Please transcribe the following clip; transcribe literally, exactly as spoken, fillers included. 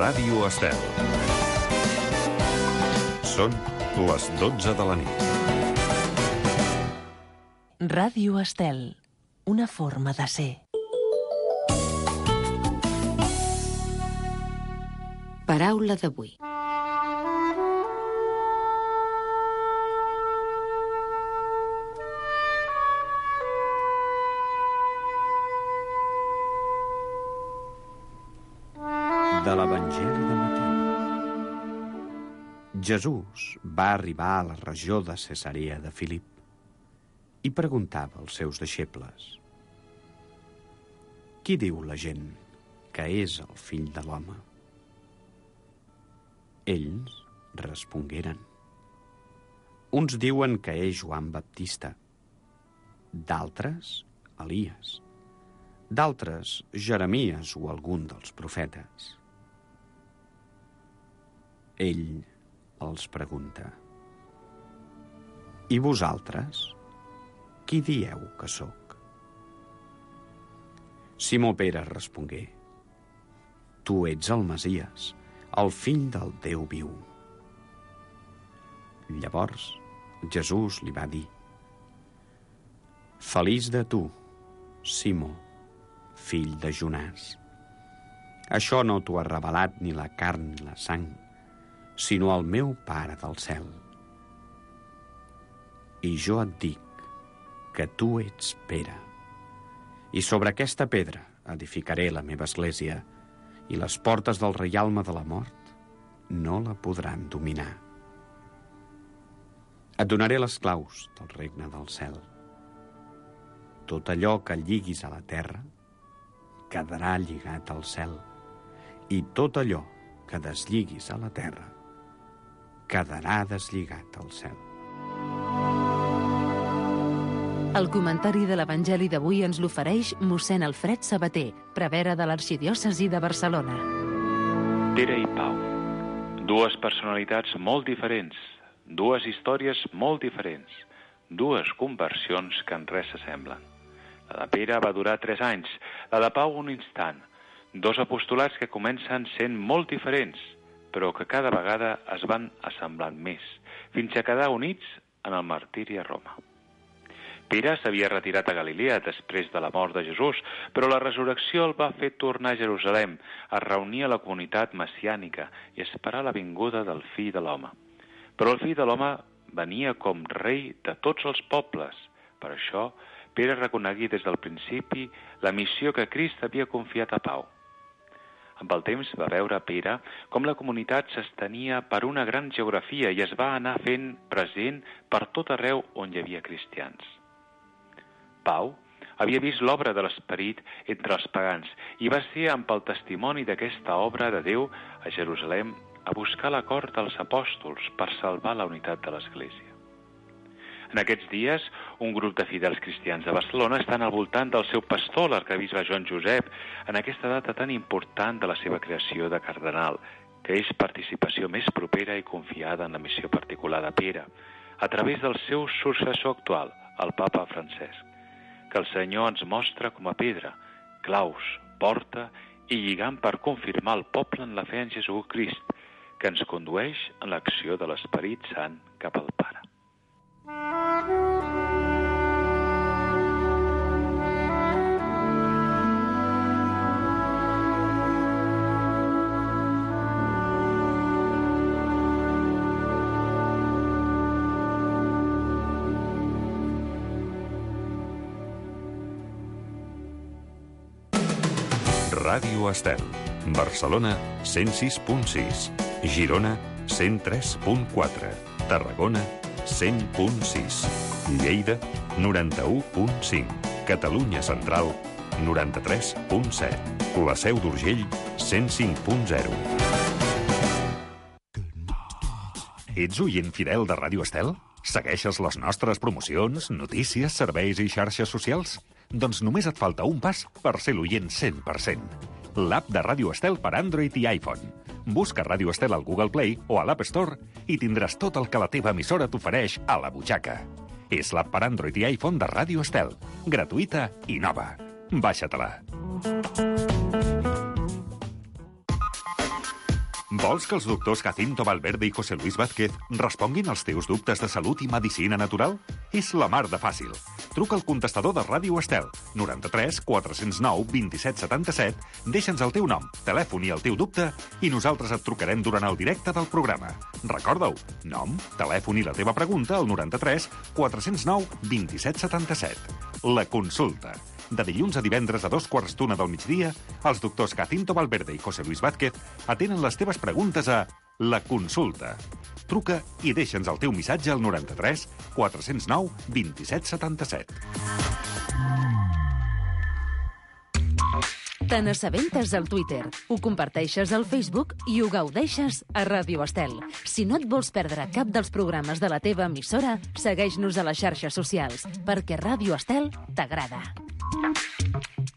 Ràdio Estel. Són les dotze de la nit. Ràdio Estel, una forma de ser. Paraula d'avui. De l'Evangeli de Mateu. Jesús va arribar a la regió de Cesarea de Filip i preguntava als seus deixebles: Qui diu la gent que és el fill de l'home? Ells respongueren: Uns diuen que és Joan Baptista, d'altres Elies, d'altres Jeremies o algun dels profetes. Ell els pregunta: I vosaltres, qui dieu que sóc? Simó Pere respongué: Tu ets el Messies, el fill del Déu viu. Llavors Jesús li va dir: Feliç de tu, Simó, fill de Jonàs. Això no t'ho ha revelat ni la carn ni la sang, sinó el meu Pare del cel. I jo et dic que tu ets Pere, i sobre aquesta pedra edificaré la meva església, i les portes del reialme de la mort no la podran dominar. Et donaré les claus del regne del cel. Tot allò que lliguis a la terra quedarà lligat al cel, i tot allò que deslligis a la terra quedarà deslligat al cel. El comentari de l'Evangeli d'avui ens l'ofereix mossèn Alfred Sabater, prevere de l'Arxidiòcesi de Barcelona. Pere i Pau, dues personalitats molt diferents, dues històries molt diferents, dues conversions que en res s'assemblen. La de Pere va durar tres anys, la de Pau un instant, dos apostolats que comencen sent molt diferents, però que cada vegada es van assemblant més, fins a quedar units en el martiri a Roma. Pere s'havia retirat a Galilea després de la mort de Jesús, però la resurrecció el va fer tornar a Jerusalem, a reunir a la comunitat messiànica i esperar la vinguda del fill de l'home. Però el fill de l'home venia com rei de tots els pobles. Per això, Pere reconegué des del principi la missió que Crist havia confiat a Pau. Amb el temps va veure Pere com la comunitat s'estenia per una gran geografia i es va anar fent present per tot arreu on hi havia cristians. Pau havia vist l'obra de l'Esperit entre els pagans i va ser amb el testimoni d'aquesta obra de Déu a Jerusalem a buscar l'acord dels apòstols per salvar la unitat de l'Església. En aquests dies, un grup de fidels cristians de Barcelona estan al voltant del seu pastor, l'arquebisbe Joan Josep, en aquesta data tan important de la seva creació de cardenal, que és participació més propera i confiada en la missió particular de Pere, a través del seu successor actual, el papa Francesc, que el Senyor ens mostra com a pedra, claus, porta i lligant per confirmar el poble en la fe en Jesucrist, que ens condueix en l'acció de l'Esperit Sant cap al Pare. Ràdio Estel. Barcelona, cent sis punt sis. Girona, cent tres punt quatre. Tarragona, cent punt sis. Lleida, noranta-u punt cinc. Catalunya Central, noranta-tres punt set. La Seu d'Urgell, cent cinc punt zero. Ets oient fidel de Ràdio Estel? Segueixes les nostres promocions, notícies, serveis i xarxes socials? Doncs només et falta un pas per ser l'oient cent per cent. L'app de Ràdio Estel per Android i iPhone. Busca Ràdio Estel al Google Play o a l'App Store i tindràs tot el que la teva emissora t'ofereix a la butxaca. És l'app per Android i iPhone de Ràdio Estel. Gratuïta i nova. Baixa-te-la. Vols que els doctors Jacinto Valverde i José Luis Vázquez responguin als teus dubtes de salut i medicina natural? És la mar de fàcil. Truca al contestador de Ràdio Estel, noranta-tres quatre cents nou vint-i-set setanta-set, deixa'ns el teu nom, telèfon i el teu dubte i nosaltres et trucarem durant el directe del programa. Recorda-ho, nom, telèfon i la teva pregunta al noranta-tres quatre cents nou vint-i-set setanta-set. La consulta. De dilluns a divendres a dos quarts d'una del migdia, els doctors Jacinto Valverde i José Luis Vázquez atenen les teves preguntes a La Consulta. Truca i deixa'ns el teu missatge al noranta-tres quatre cents nou vint-i-set setanta-set. Te n'assabentes al Twitter, ho comparteixes al Facebook i ho gaudeixes a Ràdio Estel. Si no et vols perdre cap dels programes de la teva emissora, segueix-nos a les xarxes socials, perquè Ràdio Estel t'agrada.